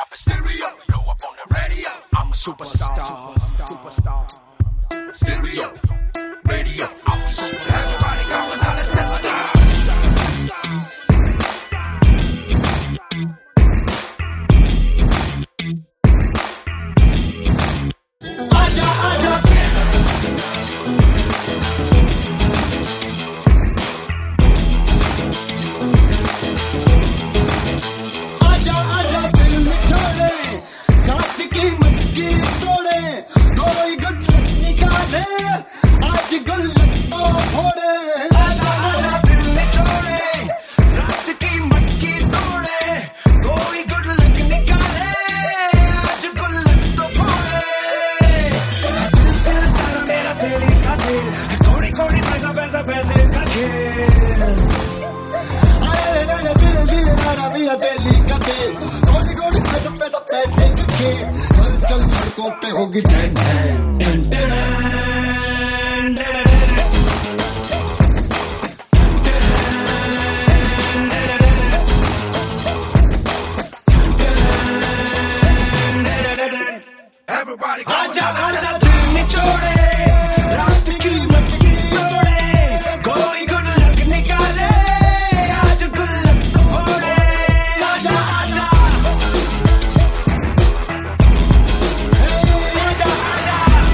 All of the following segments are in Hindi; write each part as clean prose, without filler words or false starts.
up in stereo, blow up on the radio. I'm a superstar. Stereo, radio, I'm a superstar. Everybody come on, let's test it out. Aja, aja. Aja, aja, दिल में छोड़े, रात की मटकी तोड़े, कोई गुड निकाले, आज गुल्लक तो फोड़े। आजा, आजा, दिल में छोड़े, रात की मटकी तोड़े, कोई गुड लक निकाले, आज गुल्लक तो फोड़े। दिल तेरा तारा मेरा तेली का दिल, कोड़ी कोड़ी पैसा पैसा पैसे का खेल। अरे रे दिल दिल तारा मेरा तेली का दिल, कोड़ी कोड़ी पैसा पैसा पैसे का खेल। चल चल सड़कों पे होगी टैन टैन टैन टैन। Everybody come आजा आजा दिल में छोड़े, रात की मटकी तोड़े, कोई गुड लक निकाले, आज गुल्लक तो फोड़े। आजा आजा, आजा आजा,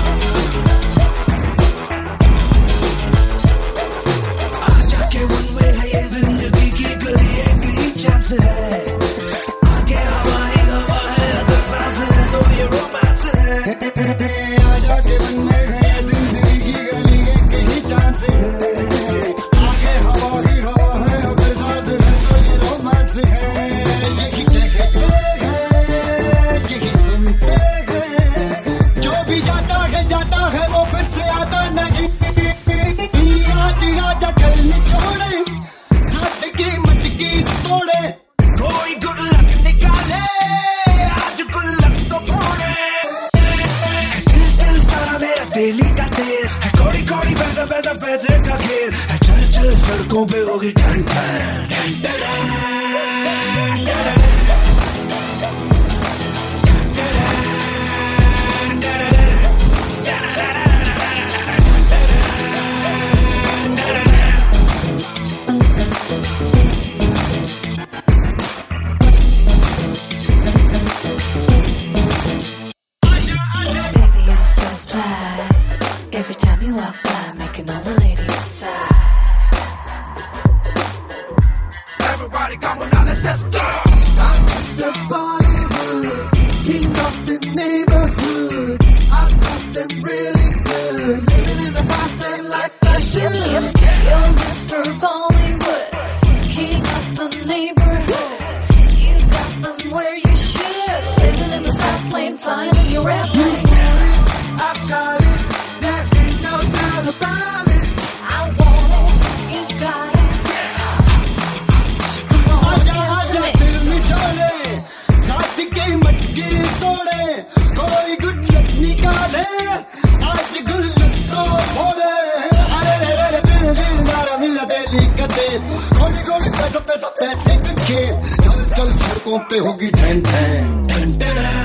आजा के वन वे है ये जिंदगी की गली, एक ही चांस है। आगे हवा ही हवा है, अगर सांस है तो ये रोमांस है। आजा के वन में है ये जिंदगी की गली, एक ही चांस है। आगे हवा ही हवा है, अगर सांस है तो ये रोमांस है। यही देखते हैं, यही सुनते हैं, जो भी जाता है वो फिर से आता नहीं। आज आजा कल निचोड़े, रात की मटकी तोड़े, कोई गुड लक निकाले, आज गुल्लक तो फोड़े। दिल दिल तारा मेरा तेली का तेल, है कोड़ी कोड़ी पैसा पैसा पैसे का खेल। है चल चल सड़कों पे होगी ठन ठन ठन ठन। Baby, you're so fly. Every time you walk by, making all the ladies sigh. Everybody come on now, let's go. I'm Mr. Bollywood, king of the neighborhood. I got them really good, living in the fast lane like I should. You're Mr. Bollywood, king of the neighborhood. You got them where you should, living in the fast lane, flying in your airplane. I've got it, there ain't no doubt about it. I want it, you got it. So come on, आजा give it आजा to me. दिल में छोड़े, रात की मटकी तोड़े, कोई गुड लक निकाले, आज गुल्लक तो फोड़े। अरे रे रे दिल दिल तारा मेरा तेली का दिल, कोड़ी कोड़ी पैसा पैसा पैसे का खेल। चल चल सड़कों पे होगी ठन ठन ठन ठन।